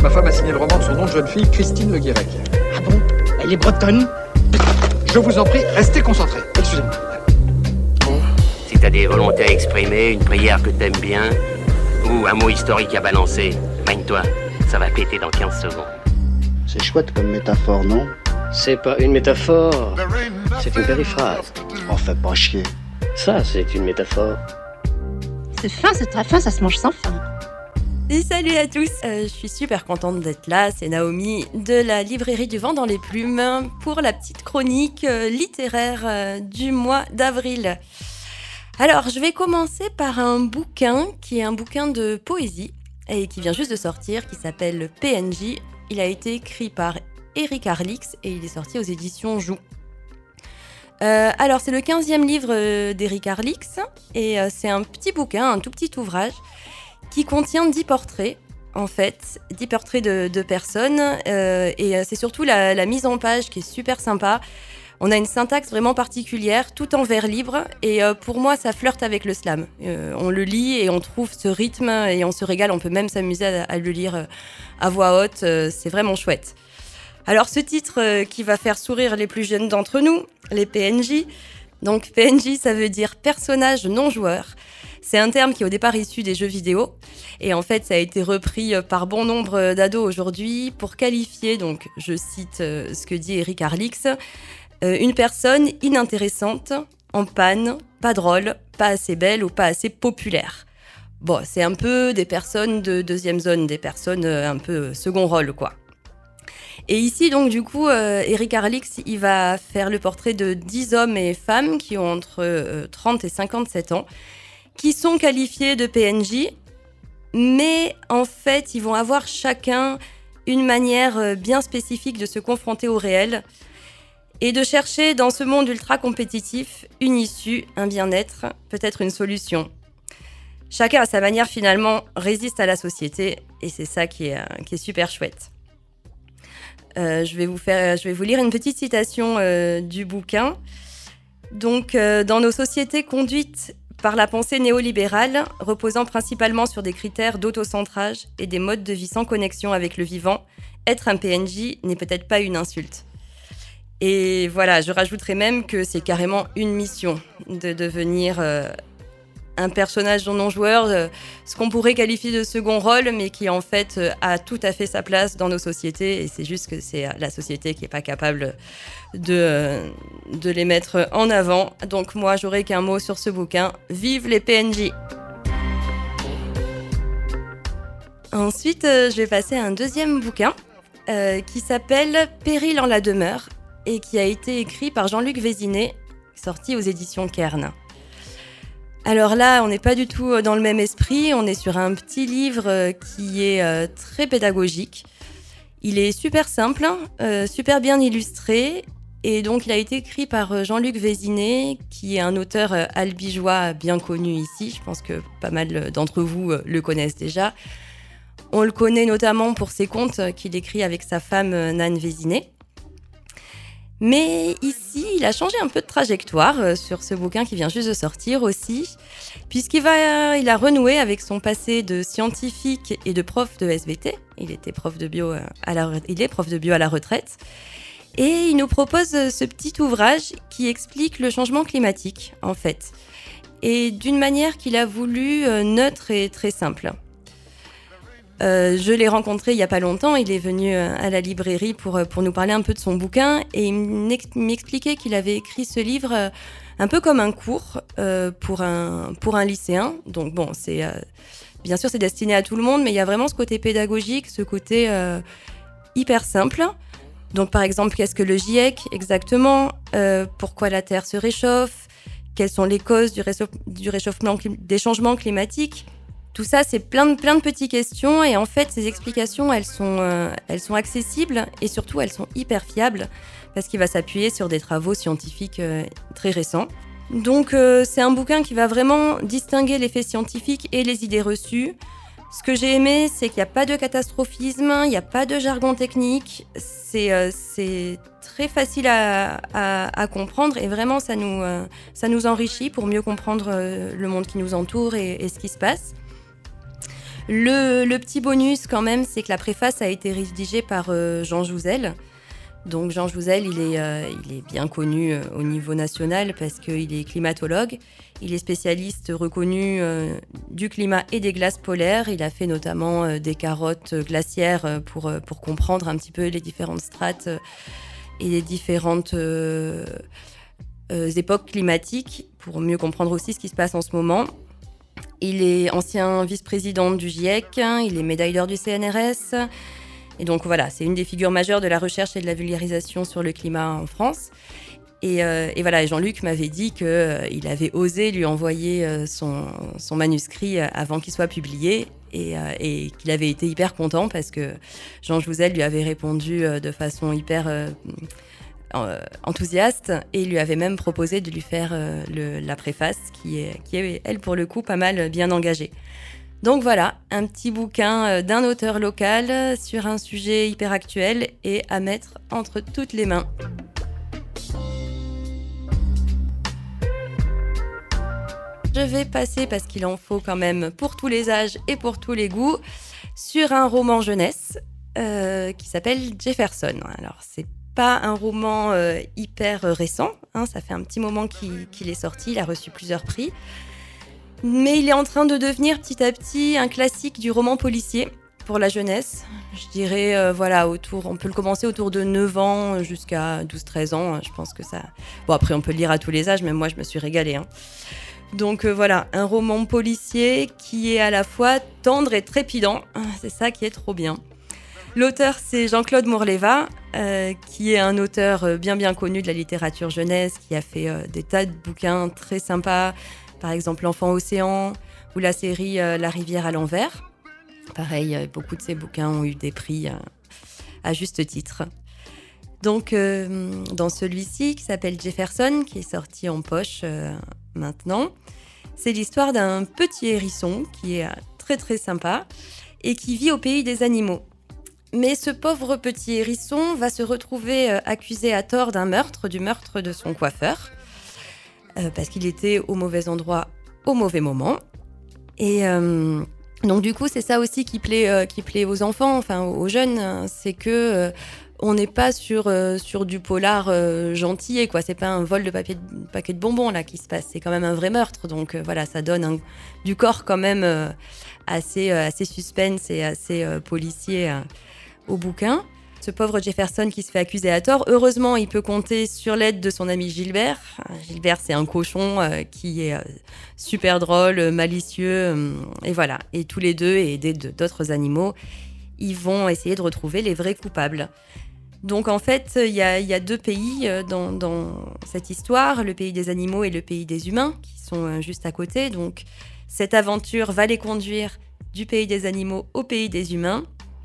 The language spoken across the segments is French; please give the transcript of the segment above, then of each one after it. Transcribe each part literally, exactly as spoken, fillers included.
Ma femme a signé le roman de son nom de jeune fille, Christine Le Guirec. Ah bon? Elle est bretonne? Je vous en prie, restez concentrés. Excusez-moi. Bon, si t'as des volontés à exprimer, une prière que t'aimes bien, ou un mot historique à balancer, mine-toi, ça va péter dans quinze secondes. C'est chouette comme métaphore, non? C'est pas une métaphore, c'est une périphrase. Oh, fais pas chier. Ça, c'est une métaphore. C'est fin, c'est très fin, ça se mange sans fin. Et salut à tous, euh, je suis super contente d'être là, c'est Naomi de la librairie du Vent dans les Plumes pour la petite chronique euh, littéraire euh, du mois d'avril. Alors, je vais commencer par un bouquin qui est un bouquin de poésie et qui vient juste de sortir, qui s'appelle P N J. Il a été écrit par Éric Arlix et il est sorti aux éditions Joux. Euh, alors, c'est le quinzième livre euh, d'Éric Arlix et euh, c'est un petit bouquin, un tout petit ouvrage qui contient dix portraits, en fait, dix portraits de, de personnes, euh, et euh, c'est surtout la, la mise en page qui est super sympa. On a une syntaxe vraiment particulière, tout en vers libre, et euh, pour moi, ça flirte avec le slam. Euh, on le lit et on trouve ce rythme, et on se régale, on peut même s'amuser à, à le lire à voix haute, euh, c'est vraiment chouette. Alors, ce titre euh, qui va faire sourire les plus jeunes d'entre nous, les P N J, donc P N J, ça veut dire personnage non joueur. C'est un terme qui est au départ issu des jeux vidéo et en fait ça a été repris par bon nombre d'ados aujourd'hui pour qualifier, donc je cite euh, ce que dit Éric Arlix, euh, une personne inintéressante, en panne, pas drôle, pas assez belle ou pas assez populaire. Bon, c'est un peu des personnes de deuxième zone, des personnes euh, un peu second rôle quoi. Et ici, donc, du coup, euh, Éric Arlix, il va faire le portrait de dix hommes et femmes qui ont entre euh, trente et cinquante-sept ans, qui sont qualifiés de P N J, mais en fait, ils vont avoir chacun une manière bien spécifique de se confronter au réel et de chercher dans ce monde ultra compétitif une issue, un bien-être, peut-être une solution. Chacun à sa manière, finalement, résiste à la société et c'est ça qui est, qui est super chouette. Euh, je vais vous faire, je vais vous lire une petite citation euh, du bouquin. Donc, euh, dans nos sociétés conduites par la pensée néolibérale, reposant principalement sur des critères d'autocentrage et des modes de vie sans connexion avec le vivant, être un P N J n'est peut-être pas une insulte. Et voilà, je rajouterais même que c'est carrément une mission de devenir euh, un personnage non-joueur, euh, ce qu'on pourrait qualifier de second rôle, mais qui en fait euh, a tout à fait sa place dans nos sociétés. Et c'est juste que c'est la société qui n'est pas capable de, euh, de les mettre en avant. Donc moi, j'aurais qu'un mot sur ce bouquin. Vive les P N J! Ensuite, euh, je vais passer à un deuxième bouquin euh, qui s'appelle Péril en la demeure et qui a été écrit par Jean-Luc Vézinet, sorti aux éditions Kern. Alors là, on n'est pas du tout dans le même esprit, on est sur un petit livre qui est euh, très pédagogique. Il est super simple, euh, super bien illustré, et donc il a été écrit par Jean-Luc Vézinet, qui est un auteur euh, albigeois bien connu ici. Je pense que pas mal d'entre vous euh, le connaissent déjà. On le connaît notamment pour ses contes qu'il écrit avec sa femme euh, Nan Vézinet. Mais ici, il a changé un peu de trajectoire euh, sur ce bouquin qui vient juste de sortir aussi, puisqu'il va, euh, il a renoué avec son passé de scientifique et de prof de S V T. Il était prof de bio euh, à la, il est prof de bio à la retraite. Et il nous propose euh, ce petit ouvrage qui explique le changement climatique, en fait, et d'une manière qu'il a voulu euh, neutre et très simple. Euh, je l'ai rencontré il n'y a pas longtemps, il est venu à la librairie pour, pour nous parler un peu de son bouquin et il m'expliquait qu'il avait écrit ce livre un peu comme un cours euh, pour, un, pour un lycéen. Donc bon, c'est, euh, bien sûr c'est destiné à tout le monde, mais il y a vraiment ce côté pédagogique, ce côté euh, hyper simple. Donc par exemple, qu'est-ce que le GIEC exactement, euh, pourquoi la Terre se réchauffe, quelles sont les causes du, réchauff- du réchauffement, des changements climatiques. Tout ça, c'est plein de, plein de petites questions et en fait, ces explications, elles sont, euh, elles sont accessibles et surtout, elles sont hyper fiables parce qu'il va s'appuyer sur des travaux scientifiques euh, très récents. Donc, euh, c'est un bouquin qui va vraiment distinguer les faits scientifiques et les idées reçues. Ce que j'ai aimé, c'est qu'il n'y a pas de catastrophisme, il n'y a pas de jargon technique. C'est, euh, c'est très facile à, à, à comprendre et vraiment, ça nous, euh, ça nous enrichit pour mieux comprendre euh, le monde qui nous entoure et, et ce qui se passe. Le, le petit bonus quand même, c'est que la préface a été rédigée par euh, Jean Jouzel. Donc Jean Jouzel, il est, euh, il est bien connu euh, au niveau national parce qu'il est climatologue. Il est spécialiste reconnu euh, du climat et des glaces polaires. Il a fait notamment euh, des carottes glaciaires euh, pour, euh, pour comprendre un petit peu les différentes strates euh, et les différentes euh, euh, époques climatiques, pour mieux comprendre aussi ce qui se passe en ce moment. Il est ancien vice-président du GIEC, il est médaille d'or du C N R S. Et donc voilà, c'est une des figures majeures de la recherche et de la vulgarisation sur le climat en France. Et, euh, et voilà, Jean-Luc m'avait dit qu'il euh, avait osé lui envoyer euh, son, son manuscrit avant qu'il soit publié et, euh, et qu'il avait été hyper content parce que Jean Jouzel lui avait répondu euh, de façon hyper euh, enthousiaste et lui avait même proposé de lui faire euh, le, la préface qui est, qui est, elle, pour le coup, pas mal bien engagée. Donc voilà, un petit bouquin d'un auteur local sur un sujet hyper actuel et à mettre entre toutes les mains. Je vais passer, parce qu'il en faut quand même pour tous les âges et pour tous les goûts, sur un roman jeunesse euh, qui s'appelle Jefferson. Alors c'est pas un roman euh, hyper récent, hein, ça fait un petit moment qu'il, qu'il est sorti, il a reçu plusieurs prix. Mais il est en train de devenir petit à petit un classique du roman policier pour la jeunesse. Je dirais, euh, voilà, autour, on peut le commencer autour de neuf ans jusqu'à douze treize ans. Je pense que ça... Bon, après, on peut le lire à tous les âges, mais moi, je me suis régalée. Hein. Donc euh, voilà, un roman policier qui est à la fois tendre et trépidant. C'est ça qui est trop bien. L'auteur, c'est Jean-Claude Morleva, euh, qui est un auteur bien, bien connu de la littérature jeunesse, qui a fait euh, des tas de bouquins très sympas. Par exemple, L'Enfant Océan ou la série euh, La Rivière à l'envers. Pareil, euh, beaucoup de ces bouquins ont eu des prix euh, à juste titre. Donc, euh, dans celui-ci, qui s'appelle Jefferson, qui est sorti en poche euh, maintenant, c'est l'histoire d'un petit hérisson qui est euh, très très sympa et qui vit au pays des animaux. Mais ce pauvre petit hérisson va se retrouver euh, accusé à tort d'un meurtre, du meurtre de son coiffeur. Euh, parce qu'il était au mauvais endroit au mauvais moment. Et euh, donc du coup, c'est ça aussi qui plaît, euh, qui plaît aux enfants, enfin aux jeunes, hein, c'est que euh, on n'est pas sur, euh, sur du polar euh, gentil, quoi. C'est pas un vol de papier, de paquet de bonbons là qui se passe, c'est quand même un vrai meurtre. Donc euh, voilà, ça donne un, du corps quand même euh, assez, euh, assez suspense et assez euh, policier euh, au bouquin. Ce pauvre Jefferson qui se fait accuser à tort, heureusement, il peut compter sur l'aide de son ami Gilbert. Gilbert, c'est un cochon euh, qui est euh, super drôle, malicieux, euh, et voilà. Et tous les deux, et aidés d'autres animaux, ils vont essayer de retrouver les vrais coupables. Donc en fait, il y a, y a deux pays euh, dans, dans cette histoire, le pays des animaux et le pays des humains, qui sont euh, juste à côté. Donc cette aventure va les conduire du pays des animaux au pays des humains.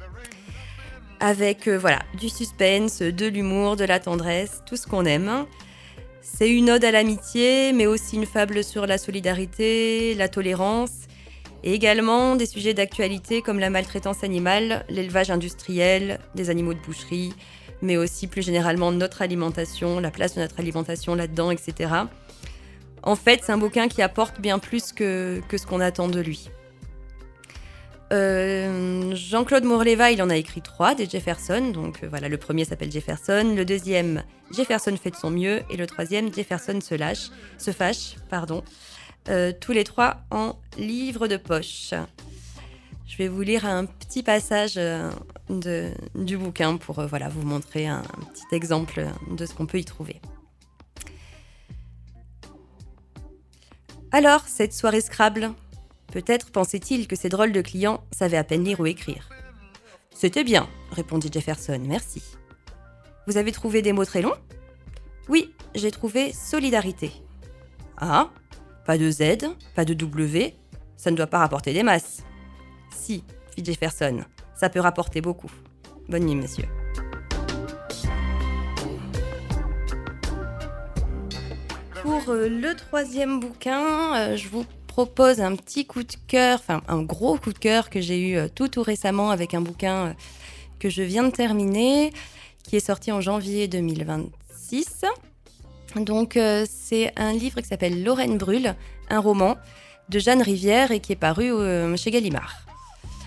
Avec euh, voilà, du suspense, de l'humour, de la tendresse, tout ce qu'on aime. C'est une ode à l'amitié, mais aussi une fable sur la solidarité, la tolérance, et également des sujets d'actualité comme la maltraitance animale, l'élevage industriel, des animaux de boucherie, mais aussi plus généralement notre alimentation, la place de notre alimentation là-dedans, et cetera. En fait, c'est un bouquin qui apporte bien plus que, que ce qu'on attend de lui. Euh, Jean-Claude Morleva, il en a écrit trois, des Jefferson. Donc euh, voilà, le premier s'appelle Jefferson, le deuxième, Jefferson fait de son mieux, et le troisième, Jefferson se lâche, se fâche, pardon. Euh, tous les trois en livre de poche. Je vais vous lire un petit passage euh, de, du bouquin pour euh, voilà, vous montrer un, un petit exemple de ce qu'on peut y trouver. Alors, cette soirée Scrabble, peut-être pensait-il que ces drôles de clients savaient à peine lire ou écrire. « C'était bien, » répondit Jefferson, « merci. »« Vous avez trouvé des mots très longs ?»« Oui, j'ai trouvé solidarité. »« Ah, pas de Z, pas de W, ça ne doit pas rapporter des masses. »« Si, » fit Jefferson, « ça peut rapporter beaucoup. Bonne nuit, messieurs. » Pour euh, le troisième bouquin, euh, je vous propose un petit coup de cœur, enfin un gros coup de cœur que j'ai eu euh, tout tout récemment avec un bouquin euh, que je viens de terminer, qui est sorti en janvier deux mille vingt-six. Donc euh, c'est un livre qui s'appelle Lorraine brûle, un roman de Jeanne Rivière et qui est paru euh, chez Gallimard.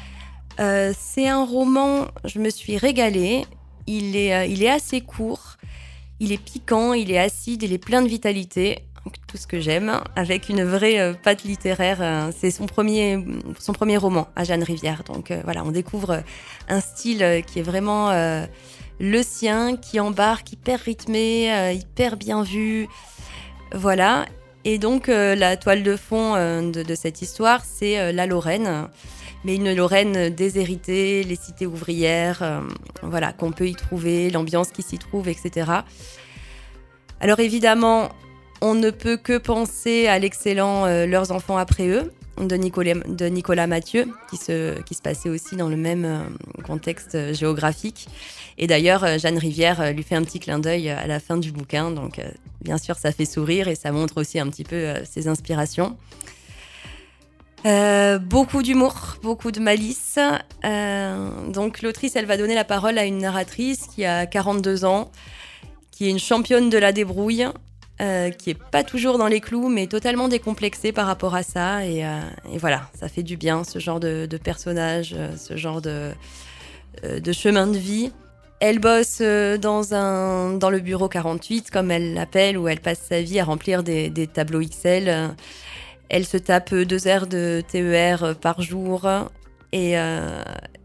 Euh, c'est un roman, je me suis régalée. Il est, euh, il est assez court, il est piquant, il est acide, il est plein de vitalité. Tout ce que j'aime, avec une vraie euh, patte littéraire. Euh, c'est son premier, son premier roman à Jeanne Rivière. Donc euh, voilà, on découvre un style euh, qui est vraiment euh, le sien, qui embarque, hyper rythmé, euh, hyper bien vu. Voilà. Et donc euh, la toile de fond euh, de, de cette histoire, c'est euh, la Lorraine. Mais une Lorraine déshéritée, les cités ouvrières, euh, voilà, qu'on peut y trouver, l'ambiance qui s'y trouve, et cetera. Alors évidemment, on ne peut que penser à l'excellent euh, Leurs enfants après eux, de Nicolas, de Nicolas Mathieu, qui se, qui se passait aussi dans le même euh, contexte euh, géographique. Et d'ailleurs, euh, Jeanne Rivière euh, lui fait un petit clin d'œil à la fin du bouquin. Donc, euh, bien sûr, ça fait sourire et ça montre aussi un petit peu euh, ses inspirations. Euh, beaucoup d'humour, beaucoup de malice. Euh, donc, l'autrice, elle va donner la parole à une narratrice qui a quarante-deux ans, qui est une championne de la débrouille, Euh, qui est pas toujours dans les clous, mais totalement décomplexée par rapport à ça. Et, euh, et voilà, ça fait du bien, ce genre de, de personnage, euh, ce genre de, euh, de chemin de vie. Elle bosse euh, dans, un, dans le bureau quarante-huit, comme elle l'appelle, où elle passe sa vie à remplir des, des tableaux Excel. Elle se tape deux heures de T E R par jour. Et... Euh,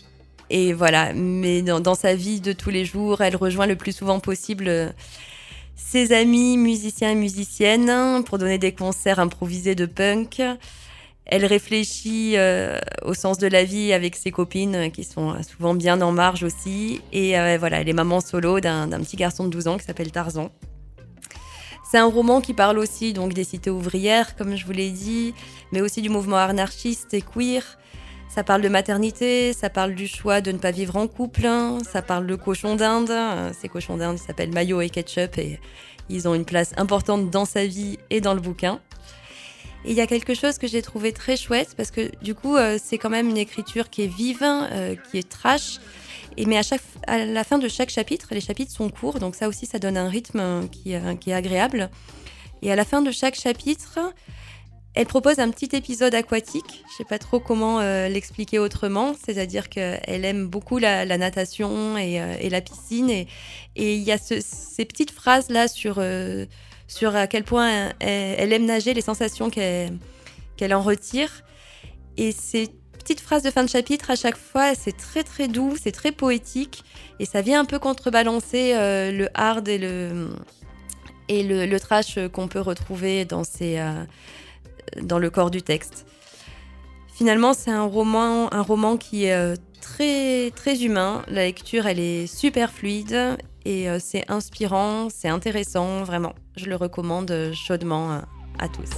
et voilà, mais dans, dans sa vie de tous les jours, elle rejoint le plus souvent possible euh, ses amis musiciens et musiciennes pour donner des concerts improvisés de punk. Elle réfléchit euh, au sens de la vie avec ses copines qui sont souvent bien en marge aussi. Et euh, voilà, elle est maman solo d'un, d'un petit garçon de douze ans qui s'appelle Tarzan. C'est un roman qui parle aussi donc, des cités ouvrières, comme je vous l'ai dit, mais aussi du mouvement anarchiste et queer. Ça parle de maternité, ça parle du choix de ne pas vivre en couple, ça parle de cochons d'Inde. Ces cochons d'Inde, ils s'appellent Mayo et Ketchup et ils ont une place importante dans sa vie et dans le bouquin. Et il y a quelque chose que j'ai trouvé très chouette parce que du coup, euh, c'est quand même une écriture qui est vive, euh, qui est trash. Et, mais à, chaque, à la fin de chaque chapitre, les chapitres sont courts, donc ça aussi, ça donne un rythme qui, euh, qui est agréable. Et à la fin de chaque chapitre, elle propose un petit épisode aquatique. Je ne sais pas trop comment euh, l'expliquer autrement. C'est-à-dire qu'elle aime beaucoup la, la natation et, euh, et la piscine. Et il y a ce, ces petites phrases-là sur, euh, sur à quel point elle, elle aime nager, les sensations qu'elle, qu'elle en retire. Et ces petites phrases de fin de chapitre, à chaque fois, c'est très très doux, c'est très poétique. Et ça vient un peu contrebalancer euh, le hard et le, et le, le trash qu'on peut retrouver dans ces... Euh, dans le corps du texte. Finalement, c'est un roman, un roman qui est euh, très, très humain. La lecture, elle est super fluide et euh, c'est inspirant, c'est intéressant, vraiment. Je le recommande chaudement euh, à tous.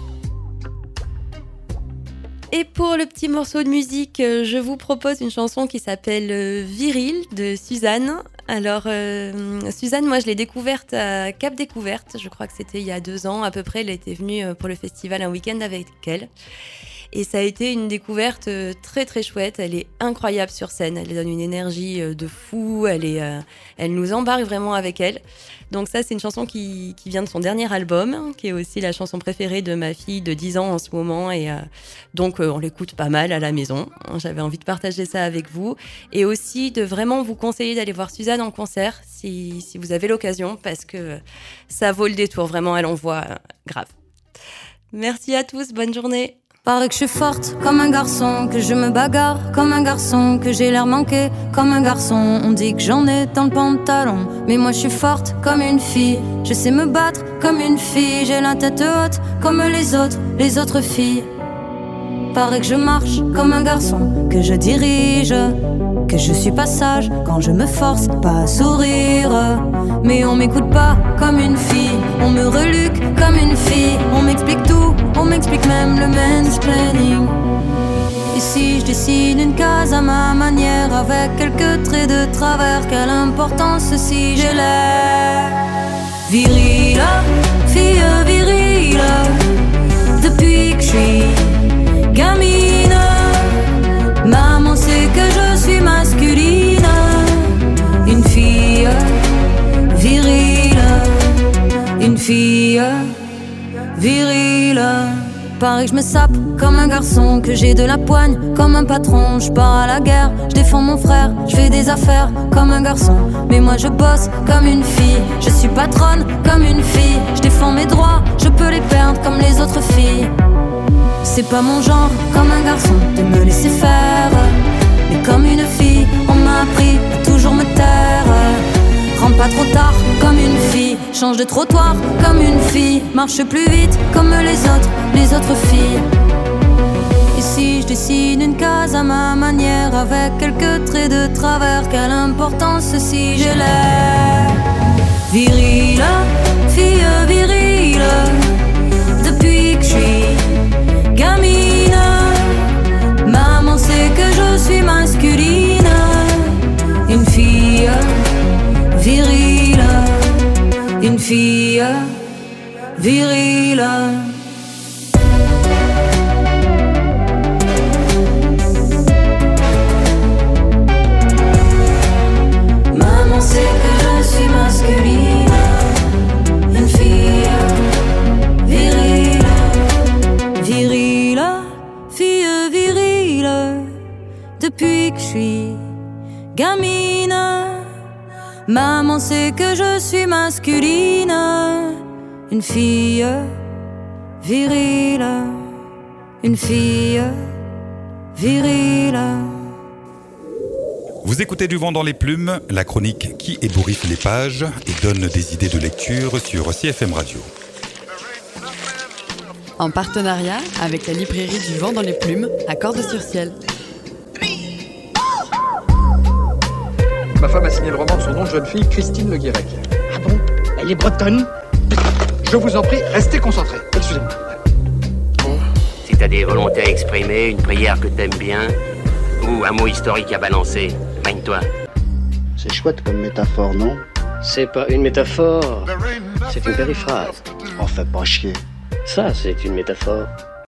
Et pour le petit morceau de musique, euh, je vous propose une chanson qui s'appelle euh, Viril de Suzanne. Alors, euh, Suzanne, moi, je l'ai découverte à Cap Découverte. Je crois que c'était il y a deux ans à peu près. Elle était venue pour le festival un week-end avec elle. Et ça a été une découverte très, très chouette. Elle est incroyable sur scène. Elle donne une énergie de fou. Elle, est, euh, elle nous embarque vraiment avec elle. Donc ça, c'est une chanson qui, qui vient de son dernier album, qui est aussi la chanson préférée de ma fille de dix ans en ce moment. Et euh, donc, euh, on l'écoute pas mal à la maison. J'avais envie de partager ça avec vous. Et aussi de vraiment vous conseiller d'aller voir Suzanne en concert, si, si vous avez l'occasion, parce que ça vaut le détour. Vraiment, elle envoie euh, grave. Merci à tous. Bonne journée. Paraît que je suis forte comme un garçon, que je me bagarre comme un garçon, que j'ai l'air manqué comme un garçon. On dit que j'en ai dans le pantalon, mais moi je suis forte comme une fille. Je sais me battre comme une fille, j'ai la tête haute comme les autres, les autres filles. Paraît que je marche comme un garçon, que je dirige, que je suis pas sage quand je me force pas à sourire. Mais on m'écoute pas comme une fille, on me reluque comme une fille. On m'explique tout, on m'explique même le mansplaining. Ici je dessine une case à ma manière, avec quelques traits de travers. Quelle importance si j'ai l'air virile, fille virile. Depuis que je suis gamine, maman sait que je suis masculine. Une fille virile, une fille virile. Pareil, je me sape comme un garçon, que j'ai de la poigne comme un patron. Je pars à la guerre, je défends mon frère, je fais des affaires comme un garçon. Mais moi je bosse comme une fille, je suis patronne comme une fille. Je défends mes droits, je peux les perdre comme les autres filles. C'est pas mon genre, comme un garçon, de me laisser faire. Mais comme une fille, on m'a appris à toujours me taire. Rentre pas trop tard, comme une fille. Change de trottoir, comme une fille. Marche plus vite, comme les autres, les autres filles. Ici je dessine une case à ma manière, avec quelques traits de travers. Quelle importance si je l'ai. Virile, fille virile. Depuis que je suis gamine, maman sait que je suis masculine. Une fille virile, une fille virile. Maman sait que je suis masculine. Une fille virile, virile, fille virile. Depuis que je suis gamine, maman sait que je suis masculine. Une fille virile, une fille virile. Vous écoutez Du vent dans les plumes, la chronique qui ébouriffe les pages et donne des idées de lecture sur C F M Radio. En partenariat avec la librairie Du vent dans les plumes à Cordes-sur-Ciel. Ma femme a signé le roman de son nom de jeune fille, Christine Le Guirec. Ah bon? Elle est bretonne? Je vous en prie, restez concentrés. Excusez-moi. Si t'as des volontés à exprimer, une prière que t'aimes bien, ou un mot historique à balancer, magne-toi. C'est chouette comme métaphore, non? C'est pas une métaphore, c'est une périphrase. Oh, fais pas chier. Ça, c'est une métaphore.